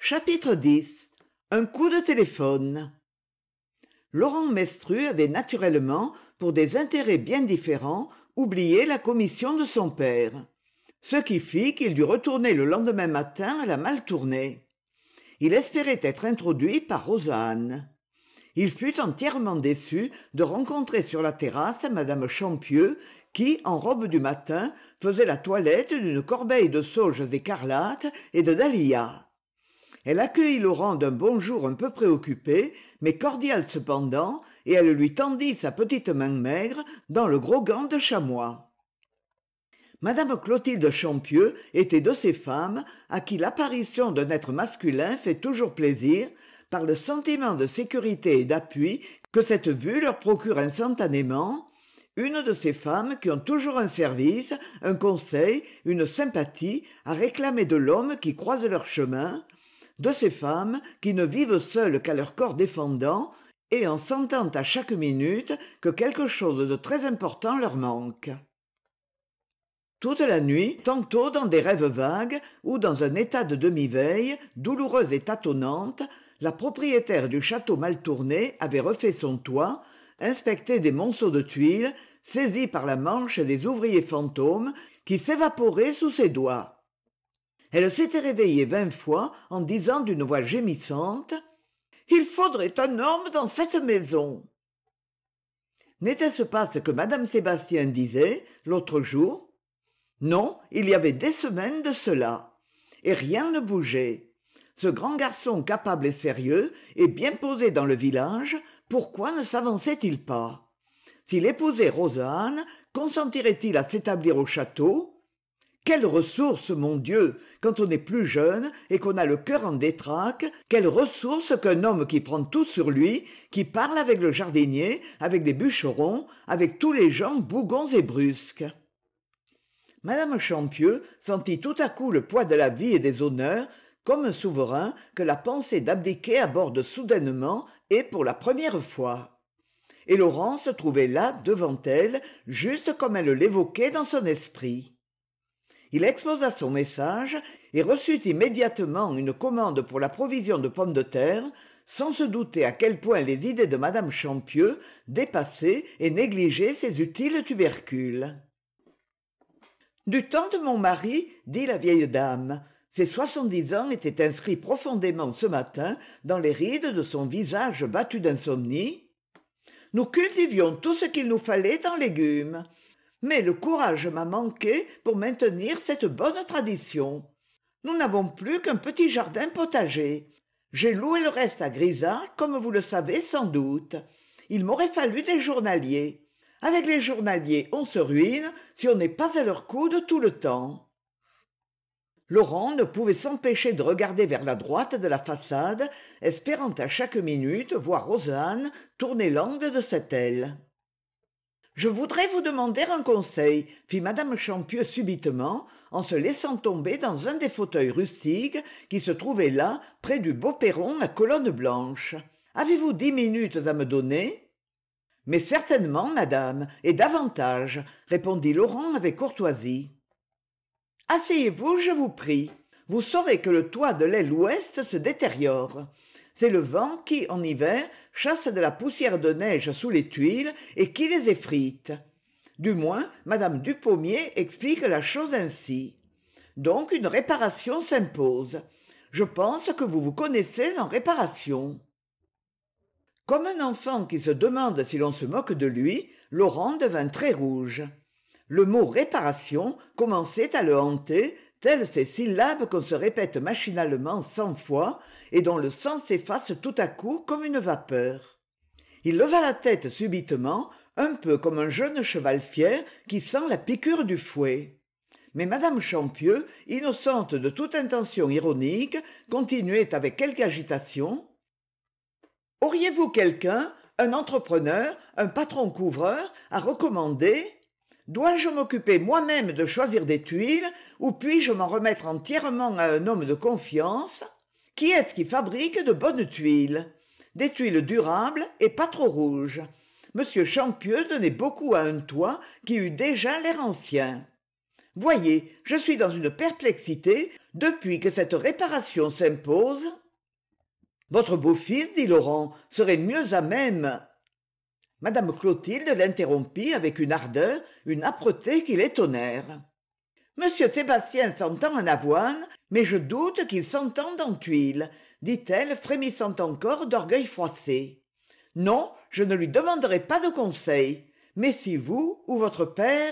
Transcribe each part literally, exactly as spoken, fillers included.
Chapitre dix. Un coup de téléphone. Laurent Mestru avait naturellement, pour des intérêts bien différents, oublié la commission de son père, ce qui fit qu'il dut retourner le lendemain matin à la Maltournée. Il espérait être introduit par Roseanne. Il fut entièrement déçu de rencontrer sur la terrasse madame Champieux qui, en robe du matin, faisait la toilette d'une corbeille de sauges écarlates et de dahlias. Elle accueillit Laurent d'un bonjour un peu préoccupé, mais cordial cependant, et elle lui tendit sa petite main maigre dans le gros gant de chamois. Madame Clotilde Champieux était de ces femmes à qui l'apparition d'un être masculin fait toujours plaisir, par le sentiment de sécurité et d'appui que cette vue leur procure instantanément, une de ces femmes qui ont toujours un service, un conseil, une sympathie à réclamer de l'homme qui croise leur chemin, de ces femmes qui ne vivent seules qu'à leur corps défendant et en sentant à chaque minute que quelque chose de très important leur manque. Toute la nuit, tantôt dans des rêves vagues ou dans un état de demi-veille, douloureuse et tâtonnante, la propriétaire du château Maltournée avait refait son toit, inspecté des monceaux de tuiles, saisi par la manche des ouvriers fantômes qui s'évaporaient sous ses doigts. Elle s'était réveillée vingt fois en disant d'une voix gémissante « Il faudrait un homme dans cette maison !» N'était-ce pas ce que madame Sébastien disait l'autre jour? Non, il y avait des semaines de cela. Et rien ne bougeait. Ce grand garçon capable et sérieux et bien posé dans le village, pourquoi ne s'avançait-il pas? S'il épousait Roseanne, consentirait-il à s'établir au château? Quelle ressource, mon Dieu, quand on est plus jeune et qu'on a le cœur en détraque, quelle ressource qu'un homme qui prend tout sur lui, qui parle avec le jardinier, avec les bûcherons, avec tous les gens bougons et brusques. Madame Champieux sentit tout à coup le poids de la vie et des honneurs, comme un souverain que la pensée d'abdiquer aborde soudainement et pour la première fois. Et Laurent se trouvait là, devant elle, juste comme elle l'évoquait dans son esprit. Il exposa son message et reçut immédiatement une commande pour la provision de pommes de terre, sans se douter à quel point les idées de madame Champieux dépassaient et négligeaient ces utiles tubercules. Du temps de mon mari, dit la vieille dame, ses soixante-dix ans étaient inscrits profondément ce matin dans les rides de son visage battu d'insomnie. Nous cultivions tout ce qu'il nous fallait en légumes. Mais le courage m'a manqué pour maintenir cette bonne tradition. Nous n'avons plus qu'un petit jardin potager. J'ai loué le reste à Grisard, comme vous le savez sans doute. Il m'aurait fallu des journaliers. Avec les journaliers, on se ruine si on n'est pas à leur coude tout le temps. Laurent ne pouvait s'empêcher de regarder vers la droite de la façade, espérant à chaque minute voir Roseanne tourner l'angle de cette aile. « Je voudrais vous demander un conseil, » fit madame Champieux subitement, en se laissant tomber dans un des fauteuils rustiques qui se trouvait là, près du beau perron à colonne blanche. « Avez-vous dix minutes à me donner ?»« Mais certainement, madame, et davantage, » répondit Laurent avec courtoisie. « Asseyez-vous, je vous prie. Vous saurez que le toit de l'aile ouest se détériore. C'est le vent qui, en hiver, chasse de la poussière de neige sous les tuiles et qui les effrite. Du moins, madame Dupommier explique la chose ainsi. Donc une réparation s'impose. Je pense que vous vous connaissez en réparation. » Comme un enfant qui se demande si l'on se moque de lui, Laurent devint très rouge. Le mot « réparation » commençait à le hanter, telles ces syllabes qu'on se répète machinalement cent fois et dont le sens s'efface tout à coup comme une vapeur. Il leva la tête subitement, un peu comme un jeune cheval fier qui sent la piqûre du fouet. Mais madame Champieux, innocente de toute intention ironique, continuait avec quelque agitation. « Auriez-vous quelqu'un, un entrepreneur, un patron couvreur, à recommander ? Dois-je m'occuper moi-même de choisir des tuiles ou puis-je m'en remettre entièrement à un homme de confiance? Qui est-ce qui fabrique de bonnes tuiles? Des tuiles durables et pas trop rouges. Monsieur Champieux tenait beaucoup à un toit qui eût déjà l'air ancien. Voyez, je suis dans une perplexité, Depuis que cette réparation s'impose, votre beau-fils, dit Laurent, serait mieux à même. Madame Clotilde l'interrompit avec une ardeur, une âpreté qui l'étonnèrent. Monsieur Sébastien s'entend en avoine, mais je doute qu'il s'entende en tuile, dit-elle, frémissant encore d'orgueil froissé. Non, je ne lui demanderai pas de conseil, mais si vous ou votre père...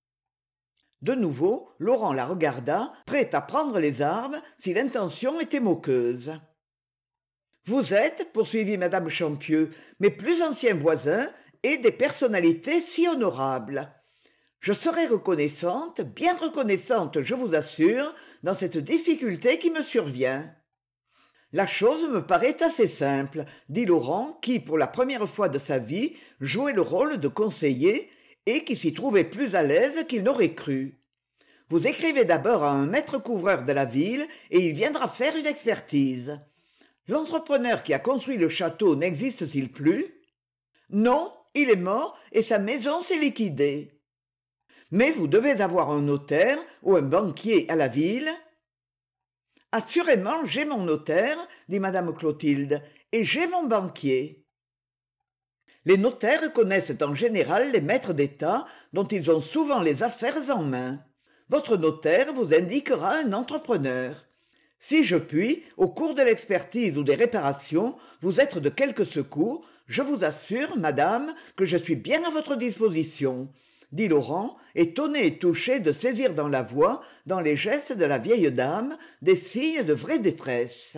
De nouveau, Laurent la regarda, prêt à prendre les armes si l'intention était moqueuse. Vous êtes, poursuivit madame Champieux, mes plus anciens voisins et des personnalités si honorables. Je serai reconnaissante, bien reconnaissante, je vous assure, dans cette difficulté qui me survient. La chose me paraît assez simple, dit Laurent, qui, pour la première fois de sa vie, jouait le rôle de conseiller et qui s'y trouvait plus à l'aise qu'il n'aurait cru. Vous écrivez d'abord à un maître couvreur de la ville et il viendra faire une expertise. L'entrepreneur qui a construit le château n'existe-t-il plus? Non, il est mort et sa maison s'est liquidée. Mais vous devez avoir un notaire ou un banquier à la ville. Assurément, j'ai mon notaire, dit madame Clotilde, et j'ai mon banquier. Les notaires connaissent en général les maîtres d'État dont ils ont souvent les affaires en main. Votre notaire vous indiquera un entrepreneur. Si je puis, au cours de l'expertise ou des réparations, vous être de quelque secours, je vous assure, madame, que je suis bien à votre disposition, dit Laurent, étonné et touché de saisir dans la voix, dans les gestes de la vieille dame, des signes de vraie détresse.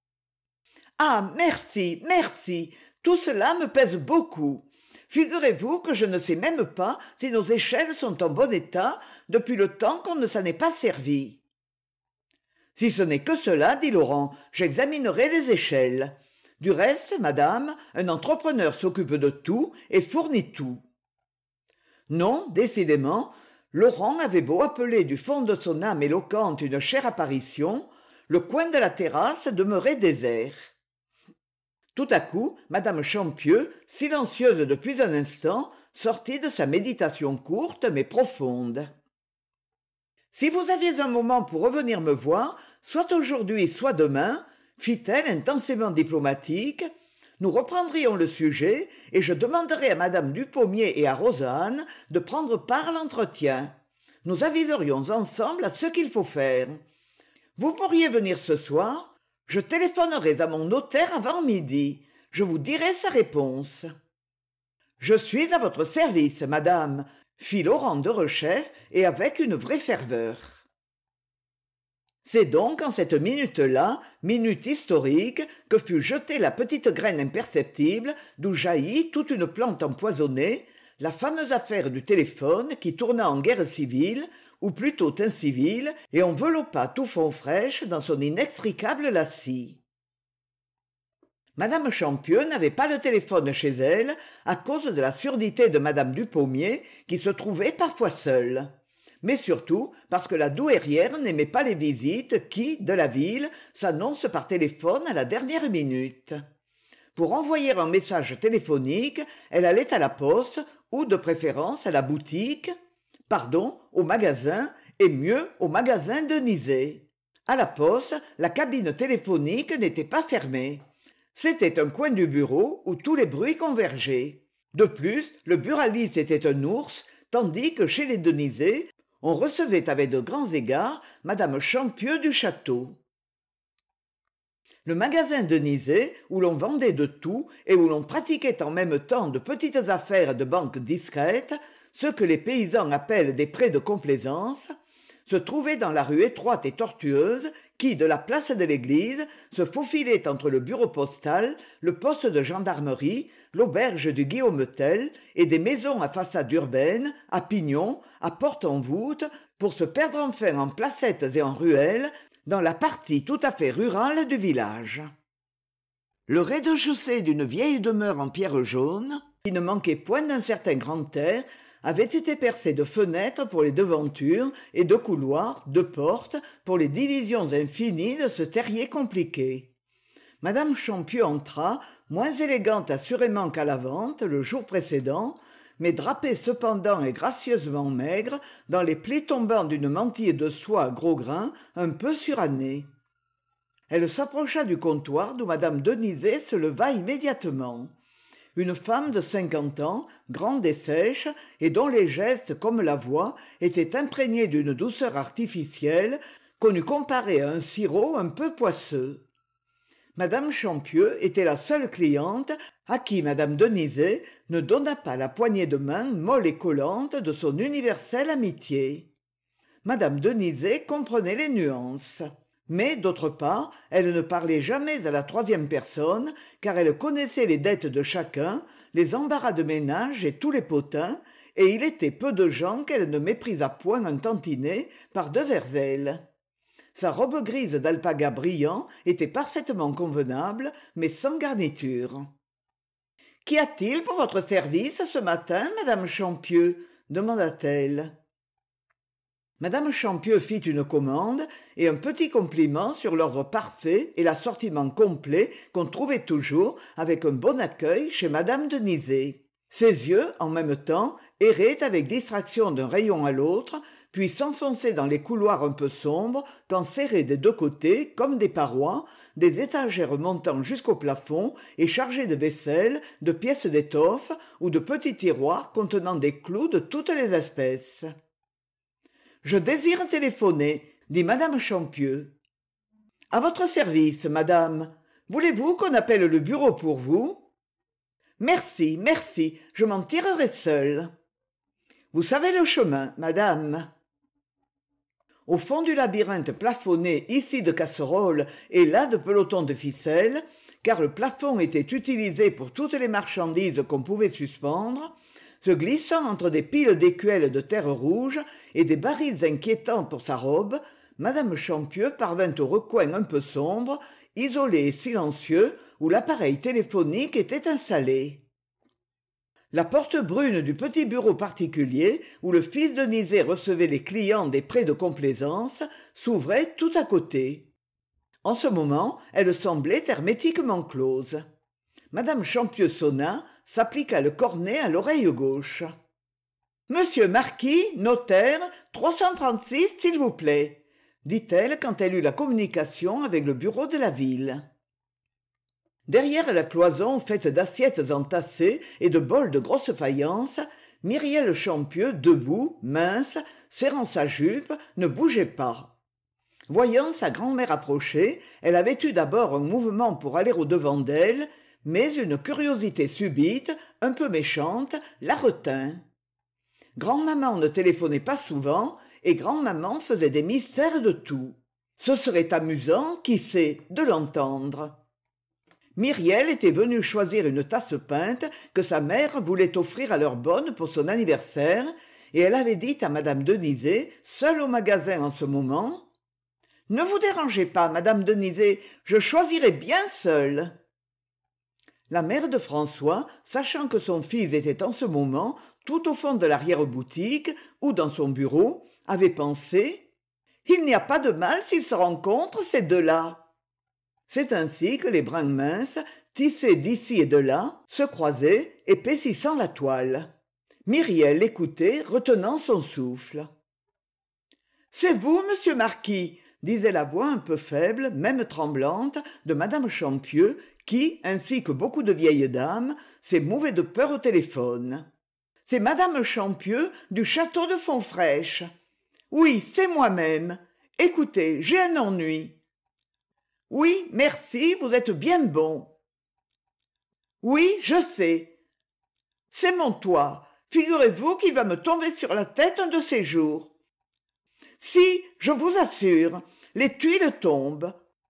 Ah, merci, merci, tout cela me pèse beaucoup. Figurez-vous que je ne sais même pas si nos échelles sont en bon état depuis le temps qu'on ne s'en est pas servi. Si ce n'est que cela, dit Laurent, j'examinerai les échelles. Du reste, madame, un entrepreneur s'occupe de tout et fournit tout. Non, décidément, Laurent avait beau appeler du fond de son âme éloquente une chère apparition, le coin de la terrasse demeurait désert. Tout à coup, madame Champieux, silencieuse depuis un instant, sortit de sa méditation courte mais profonde. « Si vous aviez un moment pour revenir me voir, soit aujourd'hui, soit demain, fit-elle intensément diplomatique, nous reprendrions le sujet et je demanderais à madame Dupommier et à Rosanne de prendre part à l'entretien. Nous aviserions ensemble à ce qu'il faut faire. Vous pourriez venir ce soir, je téléphonerai à mon notaire avant midi, je vous dirai sa réponse. »« Je suis à votre service, madame, » fit Laurent Derechef et avec une vraie ferveur. C'est donc en cette minute-là, minute historique, que fut jetée la petite graine imperceptible d'où jaillit toute une plante empoisonnée, la fameuse affaire du téléphone qui tourna en guerre civile, ou plutôt incivile, et enveloppa tout Fontfrèche dans son inextricable lacis. Madame Champieux n'avait pas le téléphone chez elle à cause de la surdité de madame Dupommier qui se trouvait parfois seule, mais surtout parce que la douairière n'aimait pas les visites qui, de la ville, s'annoncent par téléphone à la dernière minute. Pour envoyer un message téléphonique, elle allait à la poste ou de préférence à la boutique, pardon, au magasin, et mieux au magasin Denisé. À la poste, la cabine téléphonique n'était pas fermée. C'était un coin du bureau où tous les bruits convergeaient. De plus, le buraliste était un ours, tandis que chez les Denisé, on recevait avec de grands égards madame Champieux du château. Le magasin Denisé, où l'on vendait de tout et où l'on pratiquait en même temps de petites affaires de banque discrètes, ce que les paysans appellent des prêts de complaisance, se trouvait dans la rue étroite et tortueuse qui, de la place de l'église, se faufilait entre le bureau postal, le poste de gendarmerie, l'auberge du Guillaume-Tell et des maisons à façade urbaine, à pignons, à porte en voûte, pour se perdre enfin en placettes et en ruelles, dans la partie tout à fait rurale du village. Le rez-de-chaussée d'une vieille demeure en pierre jaune, qui ne manquait point d'un certain grand air, avait été percé de fenêtres pour les devantures et de couloirs, de portes, pour les divisions infinies de ce terrier compliqué. Madame Champieux entra, moins élégante assurément qu'à la vente, le jour précédent, mais drapée cependant et gracieusement maigre dans les plis tombants d'une mantille de soie à gros grains un peu surannée. Elle s'approcha du comptoir d'où madame Deniset se leva immédiatement. Une femme de cinquante ans, grande et sèche, et dont les gestes comme la voix étaient imprégnés d'une douceur artificielle qu'on eût comparée à un sirop un peu poisseux. Madame Champieux était la seule cliente à qui madame Deniset ne donna pas la poignée de main molle et collante de son universelle amitié. Madame Deniset comprenait les nuances. Mais, d'autre part, elle ne parlait jamais à la troisième personne, car elle connaissait les dettes de chacun, les embarras de ménage et tous les potins, et il était peu de gens qu'elle ne méprisât point un tantinet par-devers elle. Sa robe grise d'alpaga brillant était parfaitement convenable, mais sans garniture. « Qu'y a-t-il pour votre service ce matin, madame Champieux ?» demanda-t-elle. Madame Champieux fit une commande et un petit compliment sur l'ordre parfait et l'assortiment complet qu'on trouvait toujours avec un bon accueil chez madame Deniset. Ses yeux, en même temps, erraient avec distraction d'un rayon à l'autre, puis s'enfonçaient dans les couloirs un peu sombres qu'enserraient des deux côtés, comme des parois, des étagères montant jusqu'au plafond et chargées de vaisselle, de pièces d'étoffe ou de petits tiroirs contenant des clous de toutes les espèces. « Je désire téléphoner, » dit madame Champieux. « À votre service, madame. Voulez-vous qu'on appelle le bureau pour vous ? » « Merci, merci, je m'en tirerai seule. »« Vous savez le chemin, madame. » Au fond du labyrinthe plafonné ici de casseroles et là de pelotons de ficelle, car le plafond était utilisé pour toutes les marchandises qu'on pouvait suspendre, se glissant entre des piles d'écuelles de terre rouge et des barils inquiétants pour sa robe, madame Champieux parvint au recoin un peu sombre, isolé et silencieux, où l'appareil téléphonique était installé. La porte brune du petit bureau particulier, où le fils de Deniset recevait les clients des prêts de complaisance, s'ouvrait tout à côté. En ce moment, elle semblait hermétiquement close. Madame Champieux sonna, s'appliqua le cornet à l'oreille gauche. « Monsieur Marquis, notaire, trois cent trente-six, s'il vous plaît », dit-elle quand elle eut la communication avec le bureau de la ville. Derrière la cloison faite d'assiettes entassées et de bols de grosse faïence, Myriel Champieux, debout, mince, serrant sa jupe, ne bougeait pas. Voyant sa grand-mère approcher, elle avait eu d'abord un mouvement pour aller au-devant d'elle, mais une curiosité subite, un peu méchante, la retint. Grand-maman ne téléphonait pas souvent, et grand-maman faisait des mystères de tout. Ce serait amusant, qui sait, de l'entendre. Myriel était venue choisir une tasse peinte que sa mère voulait offrir à leur bonne pour son anniversaire, et elle avait dit à madame Deniset, seule au magasin en ce moment, « Ne vous dérangez pas, madame Deniset, je choisirai bien seule. » La mère de François, sachant que son fils était en ce moment tout au fond de l'arrière-boutique ou dans son bureau, avait pensé « Il n'y a pas de mal s'ils se rencontrent, ces deux-là. » C'est ainsi que les brins minces, tissés d'ici et de là, se croisaient, épaississant la toile. Myriel écoutait, retenant son souffle. « C'est vous, monsieur Marquis ?» disait la voix un peu faible, même tremblante, de madame Champieux, qui, ainsi que beaucoup de vieilles dames, s'émouvaient de peur au téléphone. « C'est madame Champieux du château de Fontfrèche. Oui, c'est moi-même. Écoutez, j'ai un ennui. » « Oui, merci, vous êtes bien bon. »« Oui, je sais. C'est mon toit. Figurez-vous qu'il va me tomber sur la tête un de ces jours. Si, je vous assure, les tuiles tombent.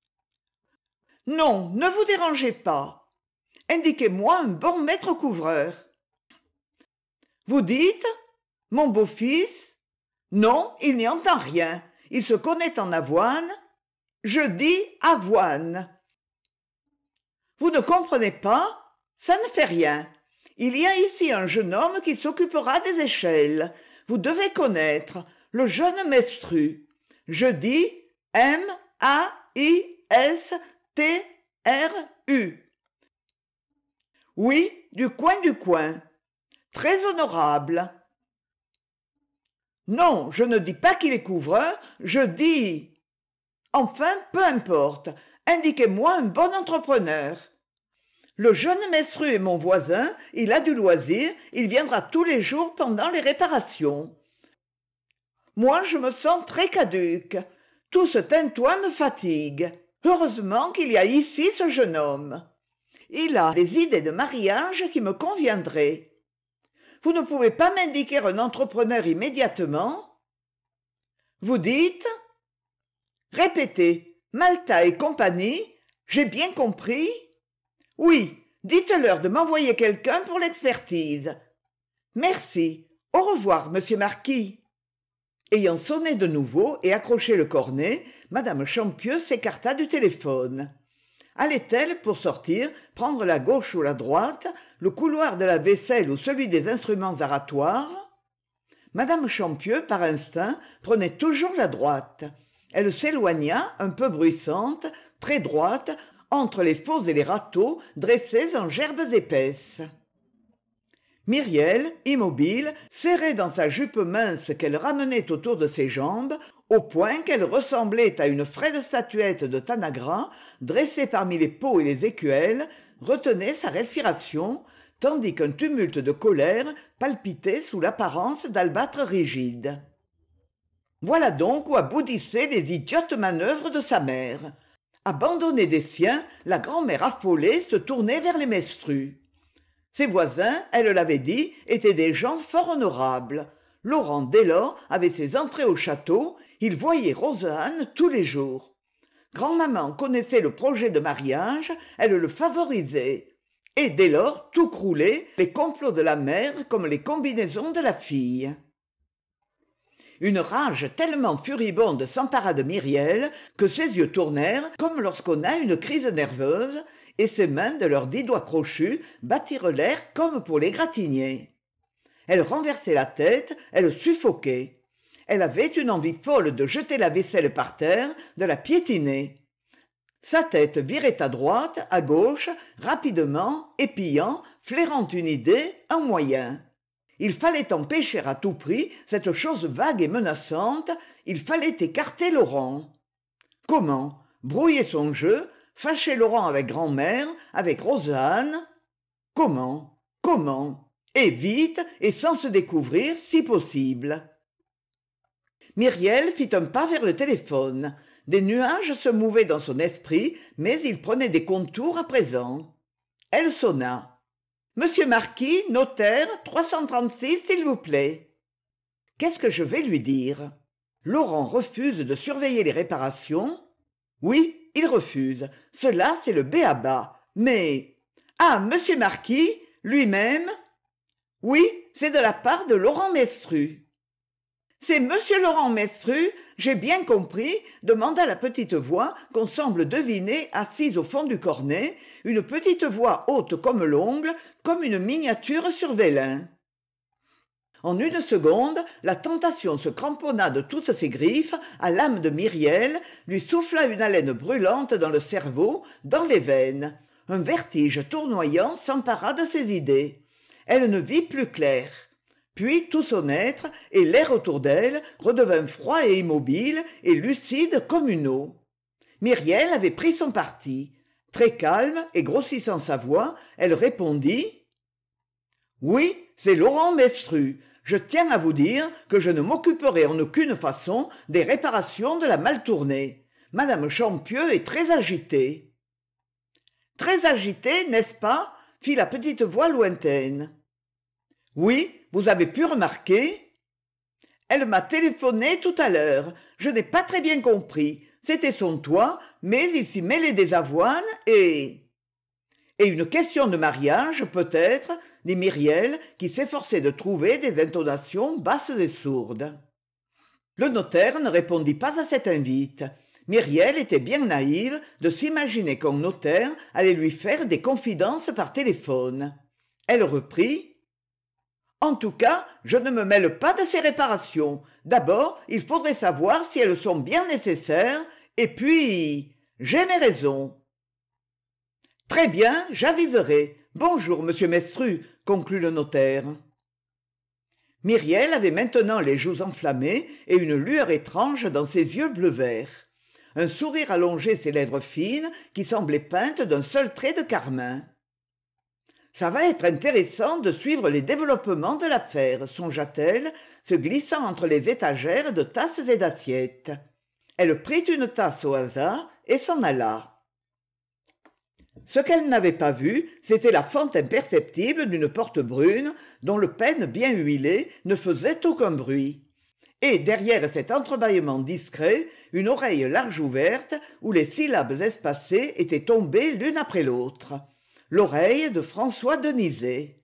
Non, ne vous dérangez pas. Indiquez-moi un bon maître couvreur. Vous dites, mon beau-fils? Non, il n'y entend rien. Il se connaît en avoine. Je dis avoine. Vous ne comprenez pas? Ça ne fait rien. Il y a ici un jeune homme qui s'occupera des échelles. Vous devez connaître, le jeune Mestru. Je dis M A I S T R U. Oui, du coin du coin. Très honorable. Non, je ne dis pas qu'il est couvreur, je dis... Enfin, peu importe, indiquez-moi un bon entrepreneur. Le jeune Mesru est mon voisin, il a du loisir, il viendra tous les jours pendant les réparations. Moi, je me sens très caduque. Tout ce tintoin me fatigue. Heureusement qu'il y a ici ce jeune homme. Il a des idées de mariage qui me conviendraient. Vous ne pouvez pas m'indiquer un entrepreneur immédiatement? Vous dites? Répétez, Malta et compagnie, j'ai bien compris? Oui, dites-leur de m'envoyer quelqu'un pour l'expertise. Merci. Au revoir, monsieur Marquis. Ayant sonné de nouveau et accroché le cornet, madame Champieux s'écarta du téléphone. Allait-elle, pour sortir, prendre la gauche ou la droite, le couloir de la vaisselle ou celui des instruments aratoires? Madame Champieux, par instinct, prenait toujours la droite. Elle s'éloigna, un peu bruissante, très droite, entre les faux et les râteaux dressés en gerbes épaisses. Myriel, immobile, serrait dans sa jupe mince qu'elle ramenait autour de ses jambes, au point qu'elle ressemblait à une frêle statuette de Tanagra, dressée parmi les pots et les écuelles, retenait sa respiration, tandis qu'un tumulte de colère palpitait sous l'apparence d'albâtre rigide. Voilà donc où aboutissaient les idiotes manœuvres de sa mère. Abandonnée des siens, la grand-mère affolée se tournait vers les Mestrus. Ses voisins, elle l'avait dit, étaient des gens fort honorables. Laurent, dès lors, avait ses entrées au château, il voyait Roseanne tous les jours. Grand-maman connaissait le projet de mariage, elle le favorisait. Et dès lors, tout croulait, les complots de la mère comme les combinaisons de la fille. Une rage tellement furibonde s'empara de Myriel que ses yeux tournèrent comme lorsqu'on a une crise nerveuse, et ses mains de leurs dix doigts crochus battirent l'air comme pour l'égratigner. Elle renversait la tête, elle suffoquait. Elle avait une envie folle de jeter la vaisselle par terre, de la piétiner. Sa tête virait à droite, à gauche, rapidement, épiant, flairant une idée, un moyen. Il fallait empêcher à tout prix cette chose vague et menaçante, il fallait écarter Laurent. Comment? Brouiller son jeu, fâcher Laurent avec grand-mère, avec Roseanne? Comment? Comment? Et vite, et sans se découvrir, si possible. Myriel fit un pas vers le téléphone. Des nuages se mouvaient dans son esprit, mais ils prenaient des contours à présent. Elle sonna. « Monsieur Marquis, notaire, trois cent trente-six, s'il vous plaît. » Qu'est-ce que je vais lui dire? Laurent refuse de surveiller les réparations? Oui, il refuse. Cela, c'est le b.a.-ba. Mais... Ah, monsieur Marquis, lui-même? Oui, c'est de la part de Laurent Mestru. C'est monsieur Laurent Mestru, j'ai bien compris, demanda la petite voix qu'on semble deviner assise au fond du cornet, une petite voix haute comme l'ongle, comme une miniature sur vélin. En une seconde, la tentation se cramponna de toutes ses griffes à l'âme de Myriel, lui souffla une haleine brûlante dans le cerveau, dans les veines. Un vertige tournoyant s'empara de ses idées. Elle ne vit plus clair. Puis tout son être, et l'air autour d'elle, redevint froid et immobile, et lucide comme une eau. Myriel avait pris son parti. Très calme et grossissant sa voix, elle répondit « Oui, c'est Laurent Mestru. Je tiens à vous dire que je ne m'occuperai en aucune façon des réparations de la Maltournée. Madame Champieux est très agitée. »« Très agitée, n'est-ce pas ?» fit la petite voix lointaine. « Oui, vous avez pu remarquer ? » Elle m'a téléphoné tout à l'heure. Je n'ai pas très bien compris. C'était son toit, mais il s'y mêlait des avoines et... Et une question de mariage, peut-être, dit Myriel, qui s'efforçait de trouver des intonations basses et sourdes. Le notaire ne répondit pas à cette invite. Myriel était bien naïve de s'imaginer qu'un notaire allait lui faire des confidences par téléphone. Elle reprit. En tout cas, je ne me mêle pas de ces réparations. D'abord, il faudrait savoir si elles sont bien nécessaires, et puis... J'ai mes raisons. Très bien, j'aviserai. Bonjour, monsieur Mestru, conclut le notaire. myriel avait maintenant les joues enflammées et une lueur étrange dans ses yeux bleu-vert. Un sourire allongeait ses lèvres fines qui semblaient peintes d'un seul trait de carmin. Ça va être intéressant de suivre les développements de l'affaire, songea-t-elle, se glissant entre les étagères de tasses et d'assiettes. Elle prit une tasse au hasard et s'en alla. Ce qu'elle n'avait pas vu, c'était la fente imperceptible d'une porte brune dont le pêne bien huilé ne faisait aucun bruit. Et derrière cet entrebâillement discret, une oreille large ouverte où les syllabes espacées étaient tombées l'une après l'autre. L'oreille de François Denizet.